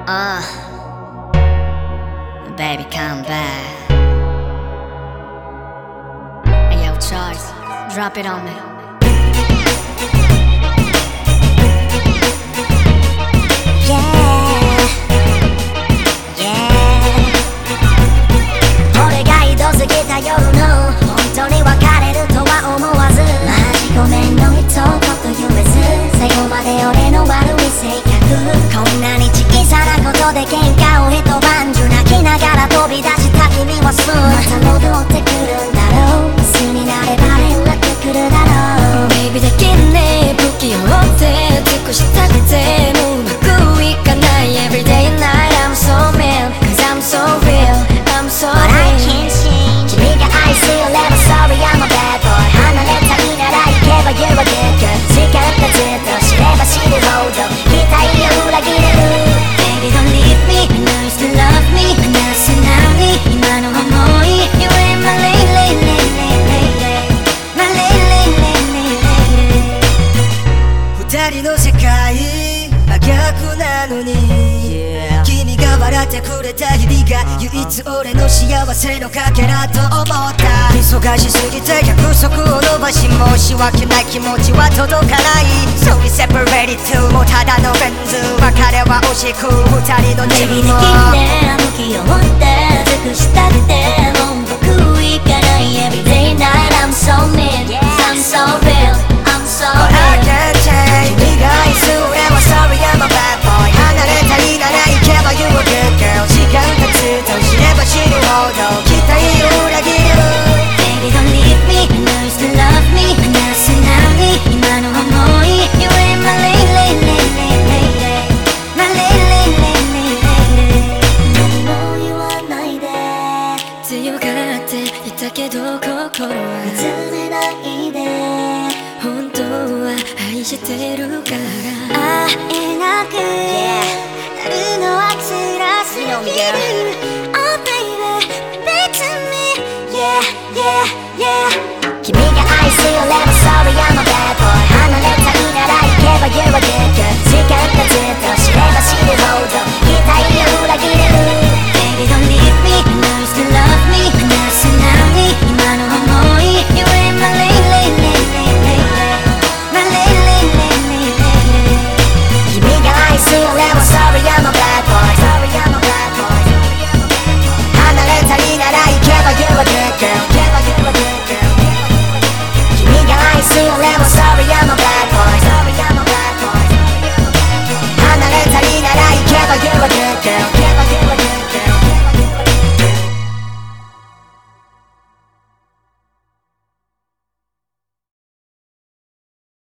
Baby, come back. Hey, yo, Charles, drop it on me. Yeah, yeah. 俺が挑すぎた夜の本当に別れるとは思わず、マジごめんの一言言えず、最後まで俺の悪い性格、こんなに小さなことで喧嘩を一晩中泣きながら飛び出した君はすぐまた戻ってくるんだろう。明日になれば連絡来るだろう。 Baby できるね、不器用で尽くしたくてもうまくいかない Everyday and night I'm so mean Cause I'm so real I'm so But I real can't change 君が愛すよ Never sorry I'm a bad boy 離れたいなら行けば You're a good girl 時間がずっと知れば知るほど期待を裏切れる。 Baby don't leave me I know you still love me 離せない今の想い You ain't my lady My lady 二人の世界真逆なのに、君が笑ってくれた日々が唯一俺の幸せのかけらと思った。忙しすぎて約束を伸ばし申し訳ない気持ちは届かない。 So we separated too もうただのフレンズ別れは惜しく二人のチー Baby ムもできんね不器用で尽くしたくてもう僕いかない Everyday night I'm so mean I'm so real I'm so But I real can't change 君が愛す俺は sorry I'm a bad boy 離れたいなら行けば You a good girl 時間がずっと知れば知るほど期待を裏切る。 Baby don't leave me I know you still love me 離せない今の想い You ain't my lady My lady 何も言わないで強がっていたけど心は見つめないで本当は愛してるから会えなくなるのは辛すぎる Oh baby 別に Yeah yeah yeah 君が愛すよ Never sorry I'm a bad boy 離れたいなら行けば You're a good girl 時間がず